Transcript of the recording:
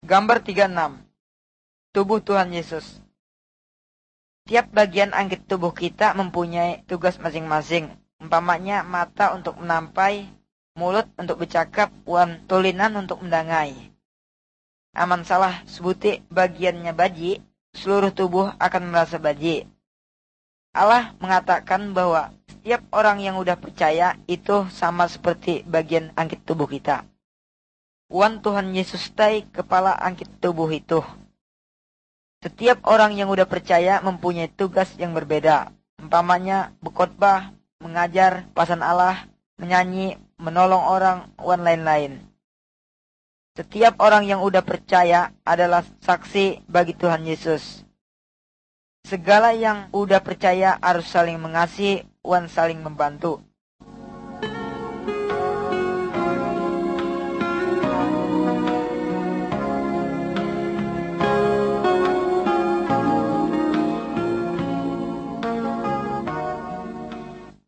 Gambar 36. Tubuh Tuhan Yesus. Tiap bagian anggota tubuh kita mempunyai tugas masing-masing. Umpamanya mata untuk menampai, mulut untuk bercakap, wan tulinan untuk mendangai. Aman salah sebuti bagiannya baji, seluruh tubuh akan merasa baji. Allah mengatakan bahwa setiap orang yang udah percaya itu sama seperti bagian anggota tubuh kita. Wan Tuhan Yesus tai kepala anggota tubuh itu. Setiap orang yang udah percaya mempunyai tugas yang berbeda. Umpamanya berkhotbah, mengajar, pasan Allah, menyanyi, menolong orang, wan lain-lain. Setiap orang yang udah percaya adalah saksi bagi Tuhan Yesus. Segala yang udah percaya harus saling mengasihi, wan saling membantu.